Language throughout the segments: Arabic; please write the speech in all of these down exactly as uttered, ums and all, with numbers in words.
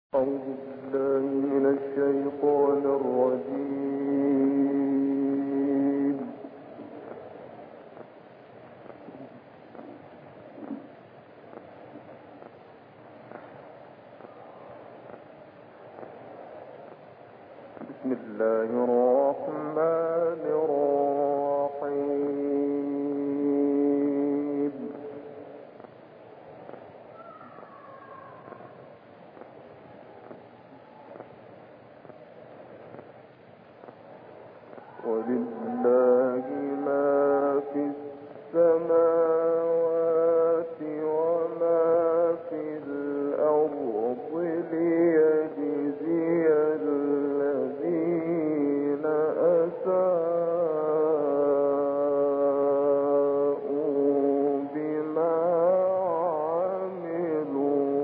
أعوذ بالله من الشيطان الرجيم. بسم الله الرحمن الرحيم. ولله ما في السماوات وما في الأرض ليجزي الذين أساءوا بما عملوا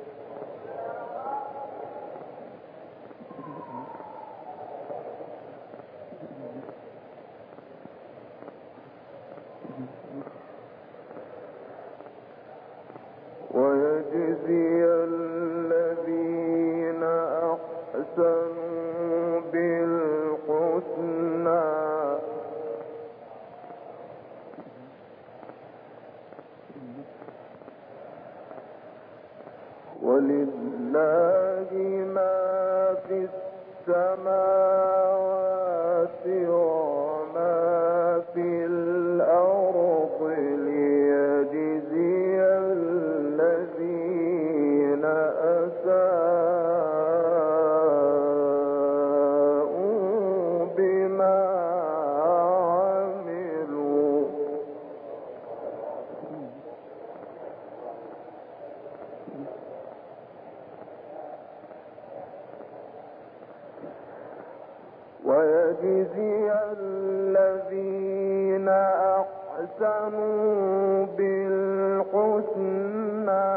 ويجزي الذين أحسنوا بالحسنى ولله ما في السماوات وما في الأرض ليجزي الذين أساءوا بما عملوا ويجزي الذين أحسنوا بالحسنى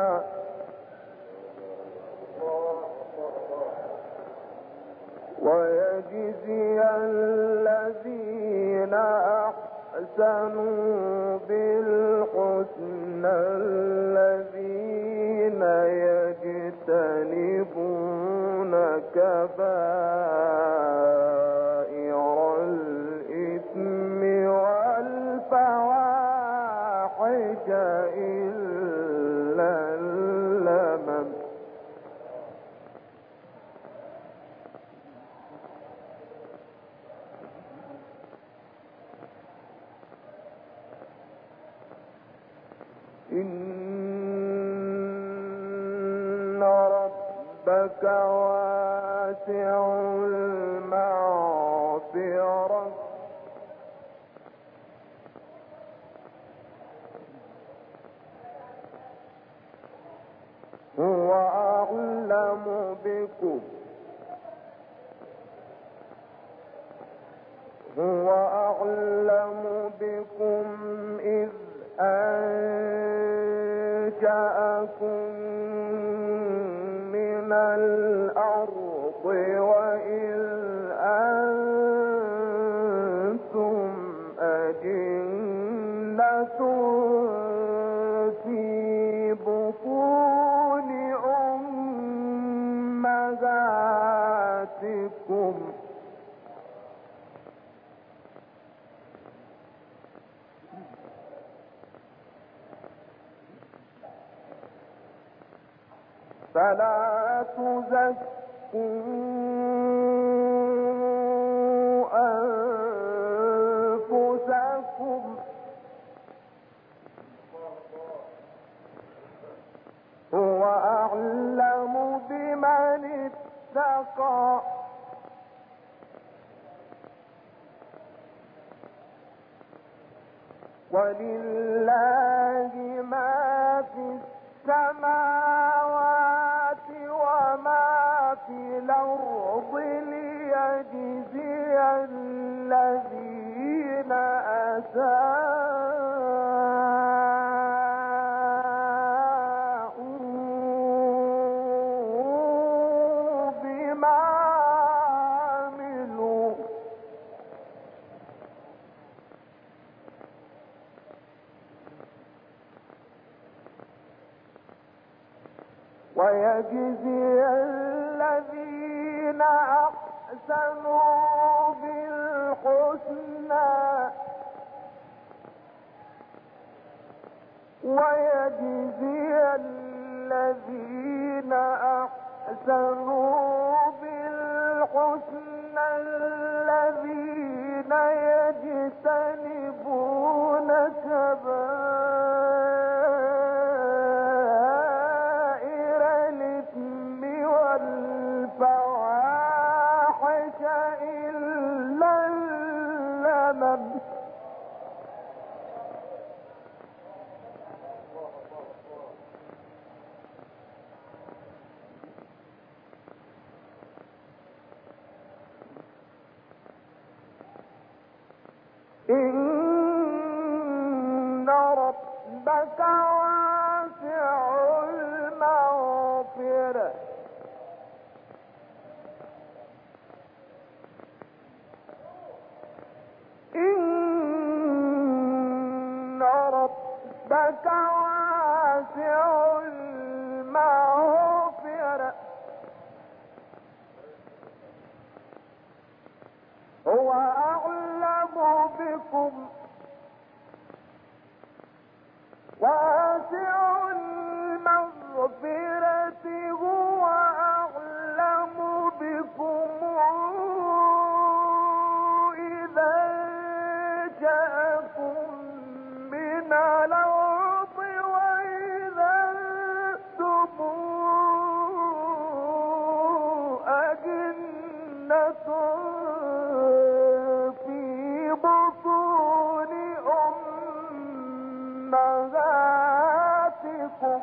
ويجزي الذين أحسنوا بالحسنى الذين يجتنبون كبائر الإثم والفواحش إلا اللمم إن ربك واسع المغفرة هو أعلم بكم هو أعلم بكم إذ أنشأكم من الأرض وإذ أنتم أجنة في بطون أمهاتكم فلا تزكوا أنفسكم هو أعلم بمن اتقى ولله ما في السماوات وما في الأرض ليجزي الذين أساءوا بما عملوا ويجزي أحسنوا بالحسنى ويجزي الذين أحسنوا بالحسنى الذين يجتنبون كبائر الإثم والفواحش إلا اللمم إن ربك واسع المغفرة إن ربك واسع المغفرة هو أعلم بكم واسع المغفرة هو أعلم بكم إذا جاءكم من الأرض وإذا أنتم أجنة في بطون أمهاتكم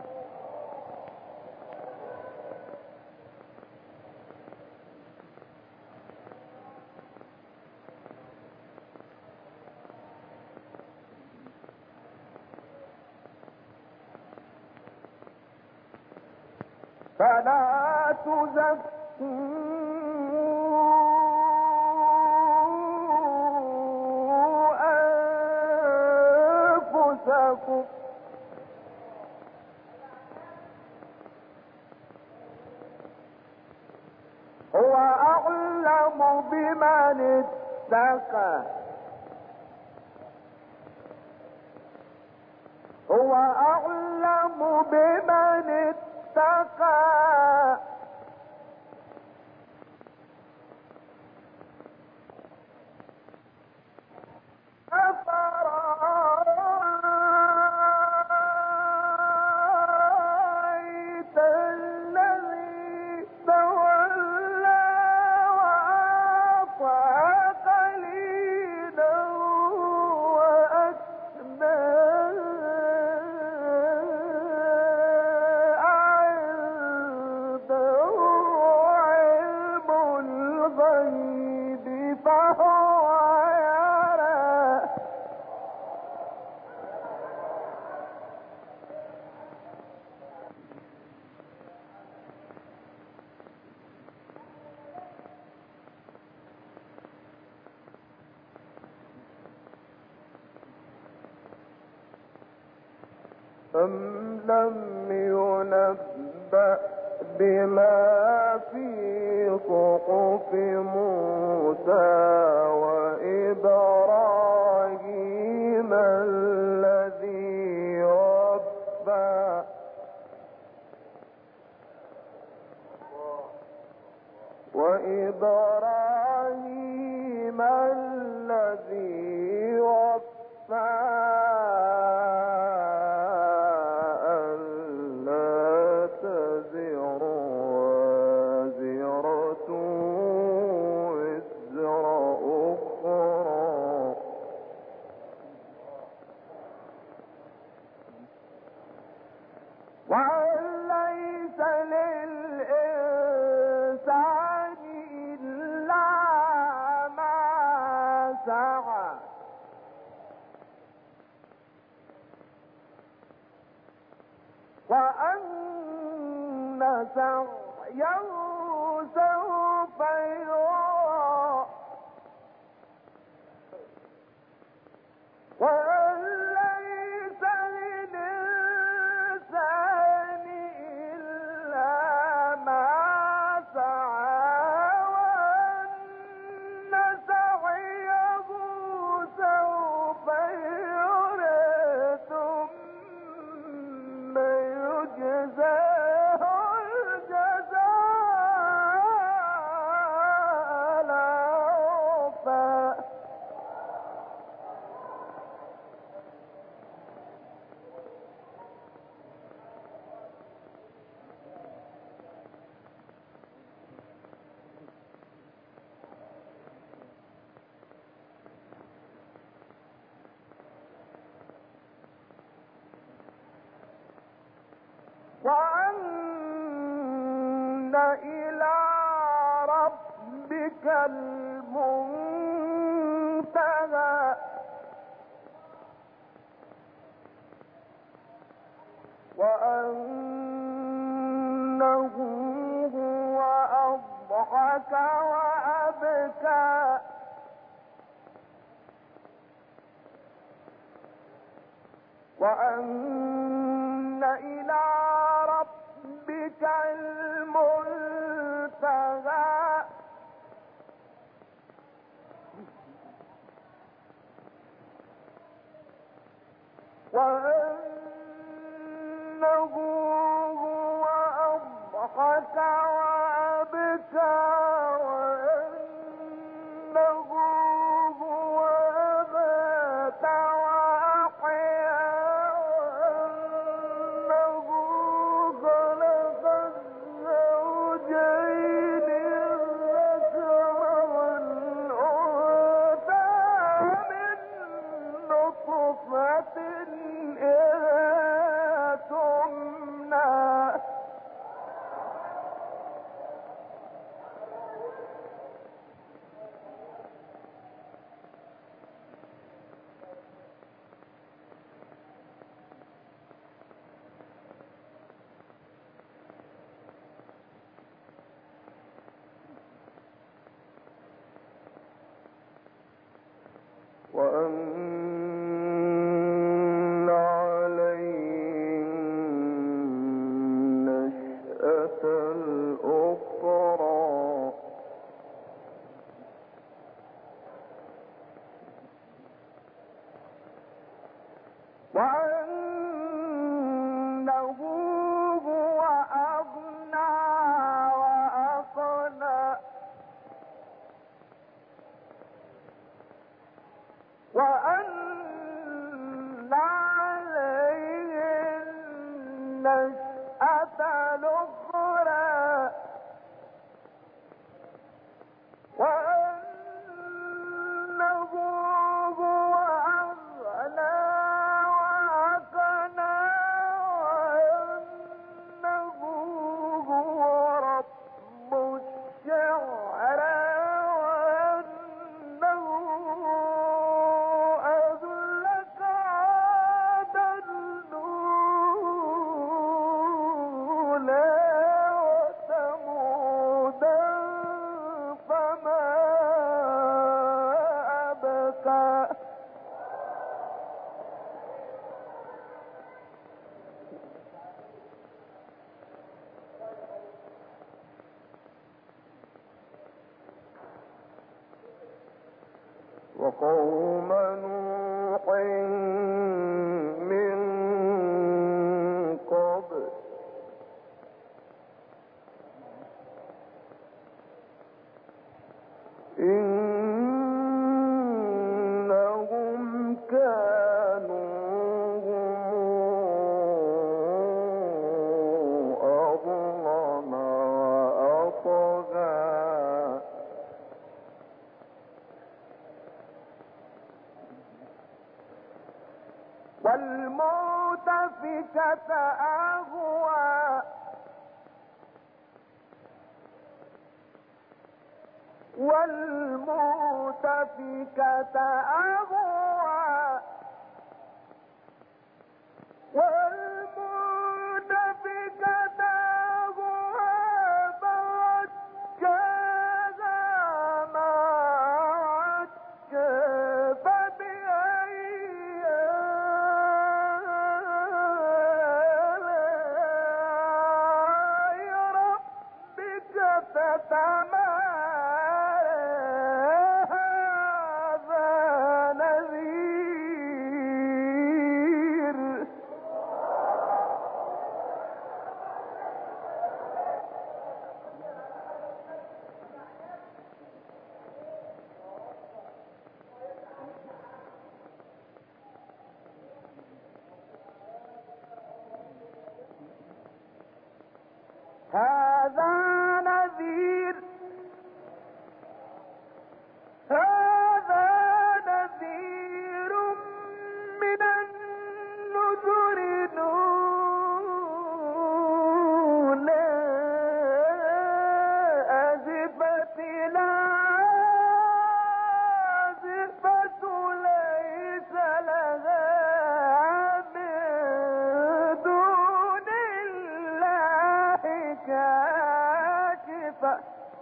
فلا تزكوا أنفسكم هو أعلم بمن اتقى هو أعلم بمن اتقى أفرأيت الذي تولى وأعطى قليلا وأكدى عنده علم الغيب فهو يرى أم لم ينبأ بما في صحف موسى وإبراهيم الذي وفى وإبراهيم الذي وفى وأن سعيه سوف يرى وأن ليس للإنسان إلا ما سعى إلى ربك المنتهى وأنه هو أضحك وأبكى وأن إلى ربك المنتهى وأنه هو أضحك وأبكى وأنه هو أمات وأحيا وأنه خلق الزوجين الذكر والأنثى من نطفة إذا تمنى وأن عليه النشأة الأخرى وأنه هو أغنى وأقنى وأن عليه النشأة الأخرى وأنه هو أغنى وأقنى وأنه هو رب الشعرى وقوم نوح من قبل إنهم كانوا أظلم وأطغى والمؤتفكة أهوى والمؤتفكة أهوى والمؤتفكة أهوى فعجاها ما عجا فبأي آلاء ربك تتمارى هذا نذير كاشفة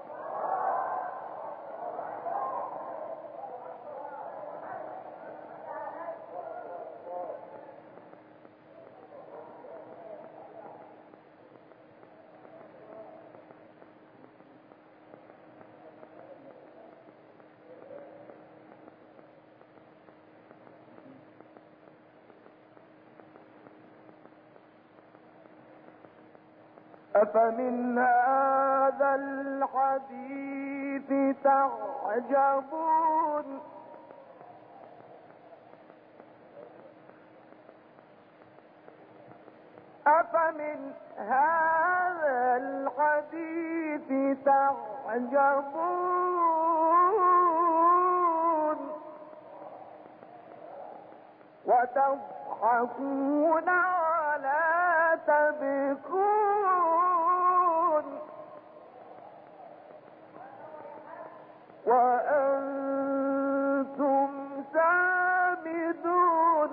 أفمن هذا الحديث تعجبون أفمن هذا الحديث تعجبون وتضحكون ولا تبكون وأنتم سامدون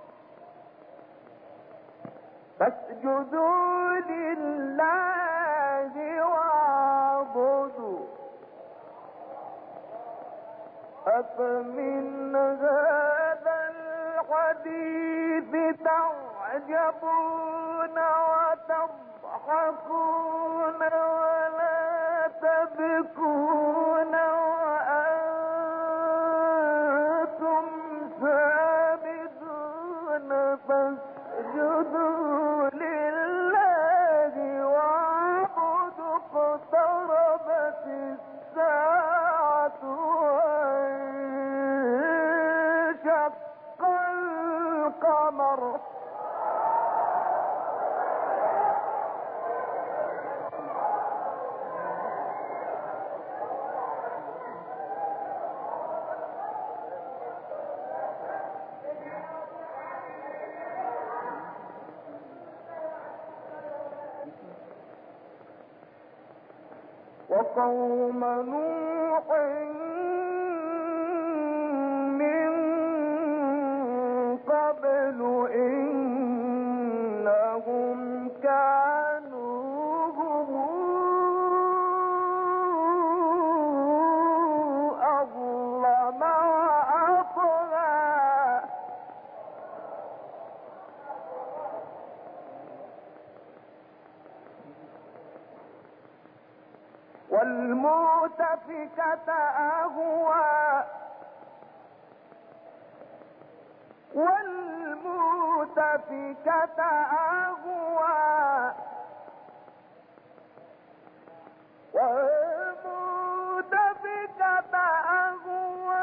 فاسجدوا لله واعبدوا أفمن هذا الحديث تعجبون وتضحكون ولا تبكون وأنتم سامدون فاسجدوا لله واعبدوا اقتربت الساعة وانشق القمر وقوم نوح من قبل إنهم كانوا هم أظلم وأطغى والمؤتفكة أهوى والمؤتفكة أهوى والمؤتفكة أهوى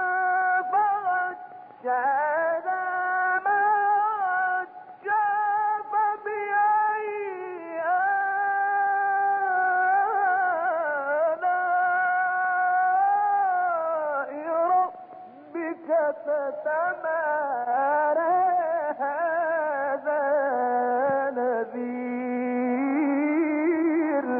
فغشاها ما غشى فبأي آلاء ربك تتمارى هذا نذير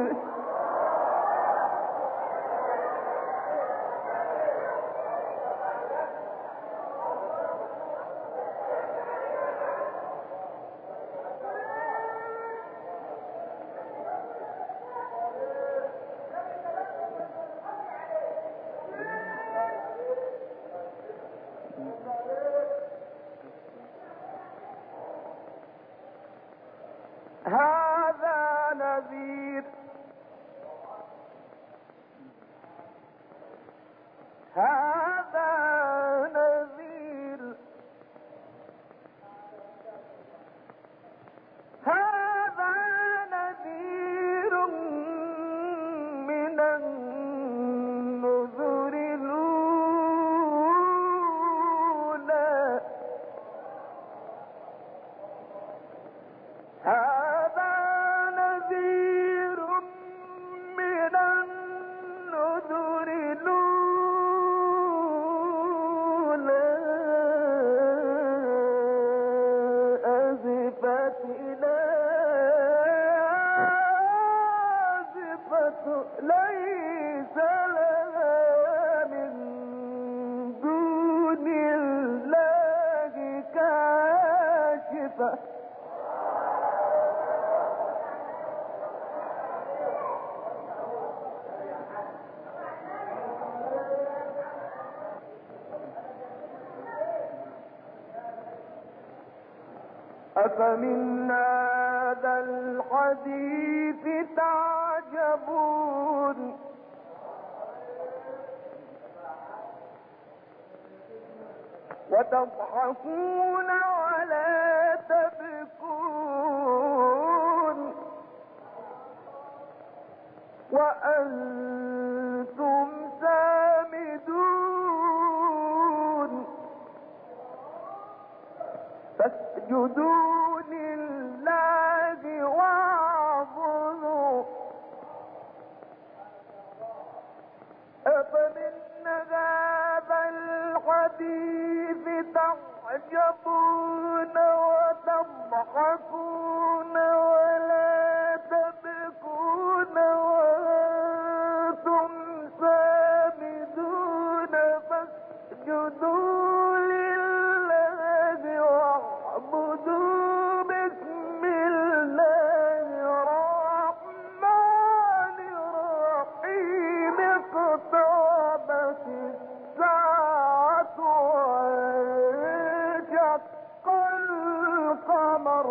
هذا نذير هذا نذير هذا نذير من النذر الأولى هذا نذير من النذر الأولى أزفت إلى أزفت ليس لها من دون الله كاشفة أفمن هذا الحديث تعجبون وتضحكون ولا تبكون وأنتم سامدون فاسجدوا لله واعبدوا أفمن هذا الحديث تعجبون وتضحكون ولا تبكون وأنتم سامدون فاسجدوا لله واعبدوا بسم الله الرحمن الرحيم اقتربت الساعة وانشق القمر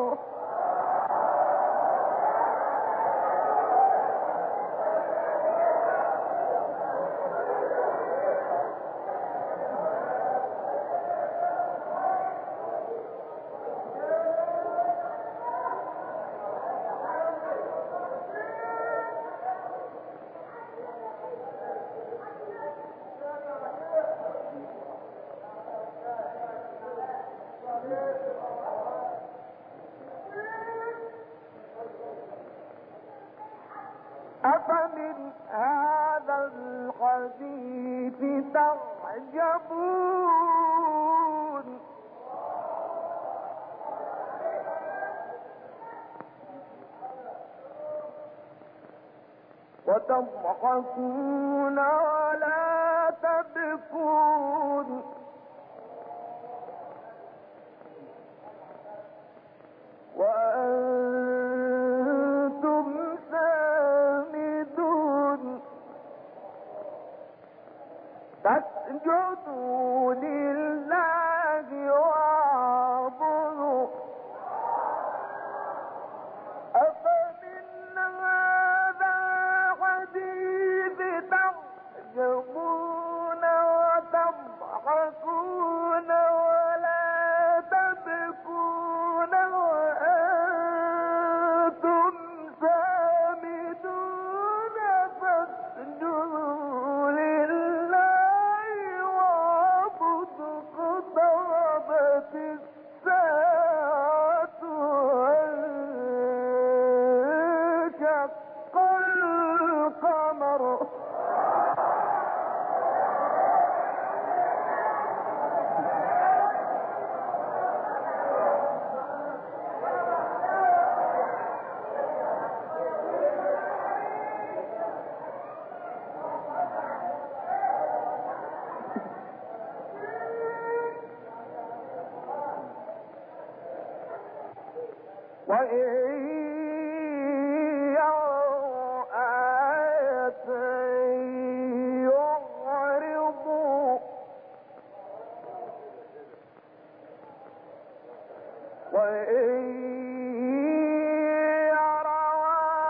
أفمن هذا الحديث تعجبون وتضحكون ولا تبكون وأنتم سامدون فاسجدوا لله واعبدوا أفمن هذا الحديث تعجبون وتضحكون ولا تبكون وأنتم سامدون فاسجدوا لله واعبدوا اقتربت الساعة وانشق القمر وإن يروا آية يعرضوا وإن يروا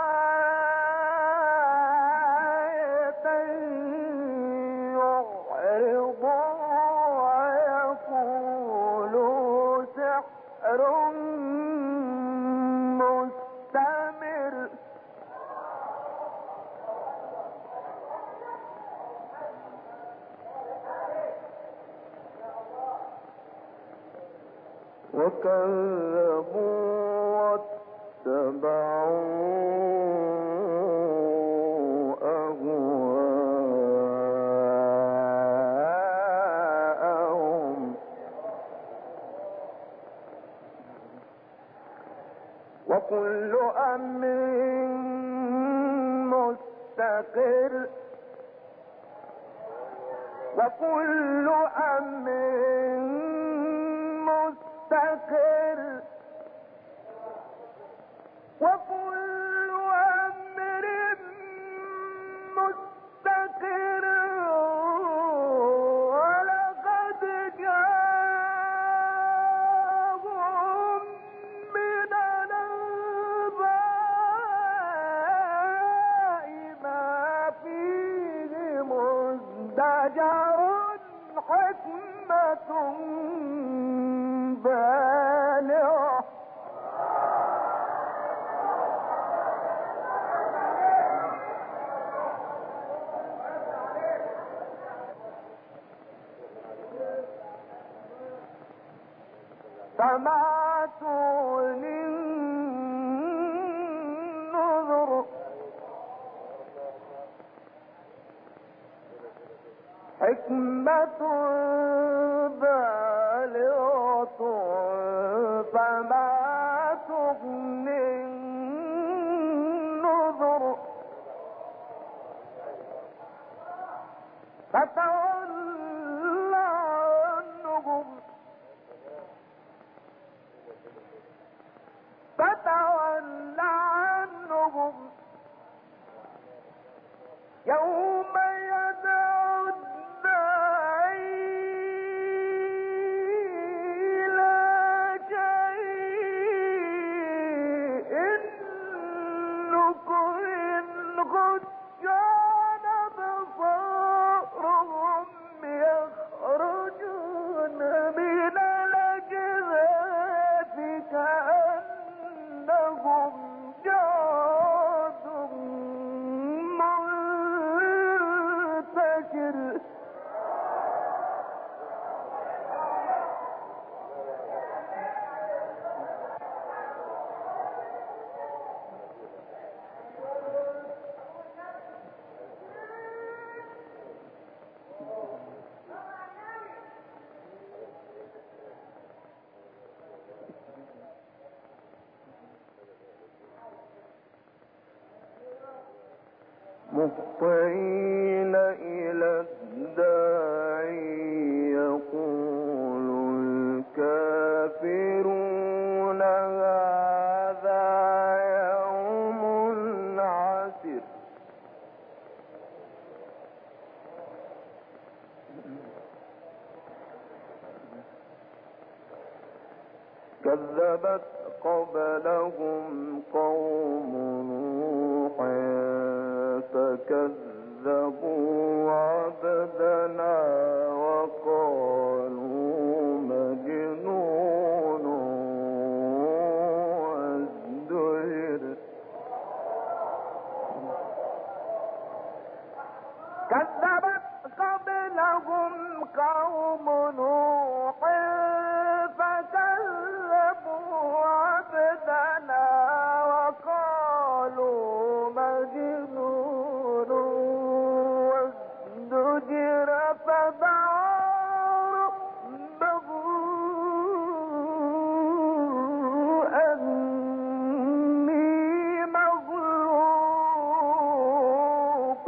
آية يعرضوا ويقولوا سحر مستمر وكذبوا واتبعوا أهواءهم وكل أمر مستقر وكل أمر مستقر وكل أمر مستقر ولقد جاءهم شجر حكمة بالغة فما تغني النذر حكمة بالغة فما تغني النذر فتول عنهم فتول عنهم يوم يدعو الداعي إلى شيء نكر كان بصارهم يخرجون من الأجداث كأنهم جراد منتشر مهطعين إلى الداعي يقول الكافرون هذا يوم عسر كذبت قبلهم قوم نوح فكذبوا عبدنا وقالوا مجنون وازدجر كذبت قبلهم قوم نوح فكذبوا عبدنا وقالوا مجنون وازدجر فدعا ربه أني مغلوب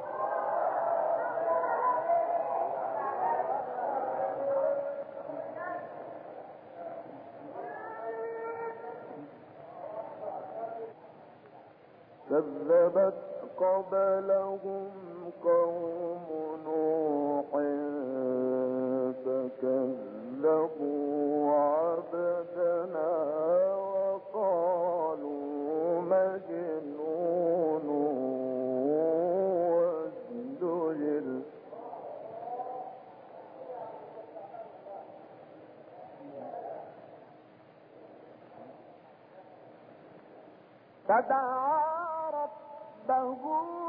كذبت قبلهم قوم نوح فكذبوا عبدنا وقالوا مجنون وازدجر فدعا ربه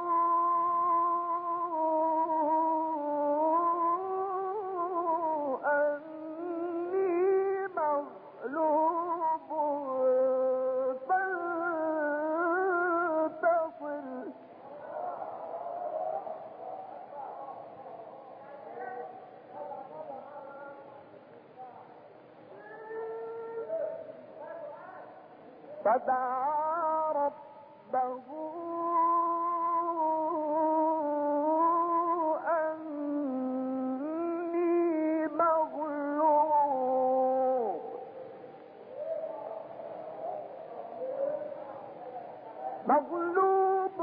أني مغلوب فانتصر فدعا ربه أني مغلوب مغلوب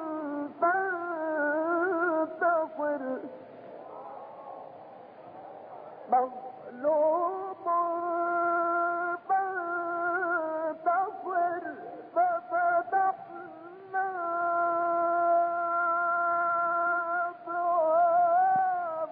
فانتصر مغلوب فانتصر ففتحنا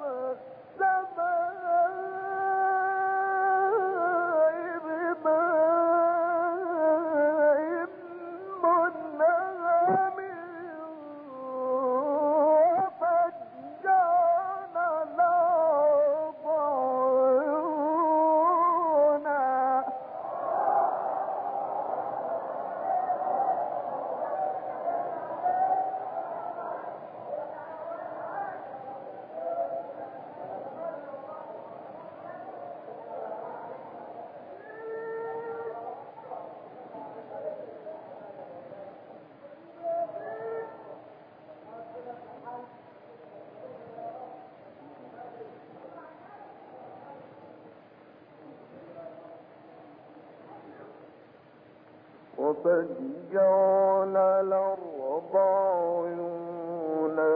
وفجرنا الأرض عيونا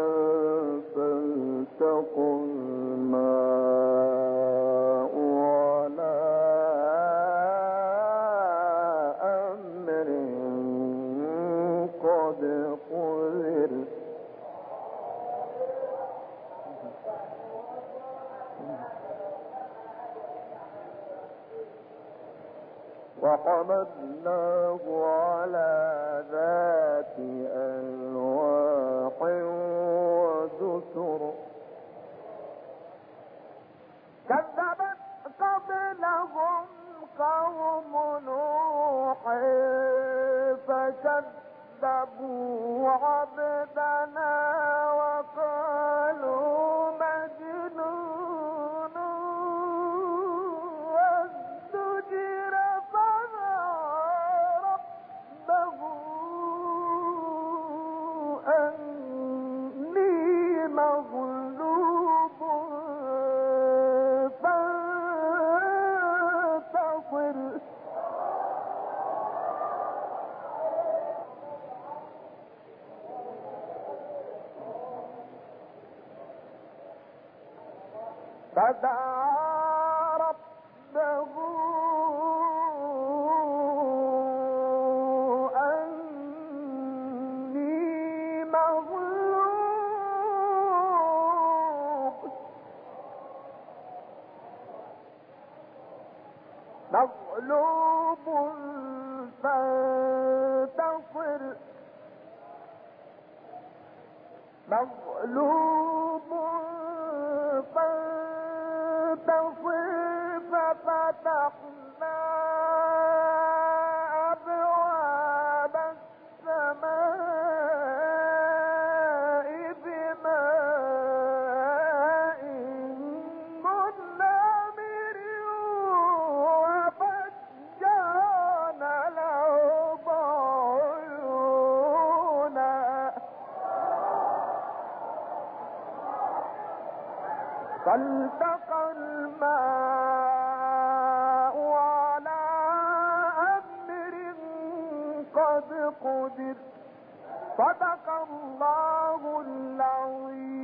فالتقى الماء على أمر قد قدر وحملناه على ذات ألواح ودسر كذبت قبلهم قوم نوح فكذبوا عبدنا وقالوا مجنون وازدجر ربه أني مغلوب فانتصر فدعا ربه أني مغلوب مغلوب فانتصر مغلوب فانتصر ففتحنا أبواب السماء بماء منهمر وفجرنا الأرض عيونا فالتقى الماء على أمر قد قدر صدق الله العظيم.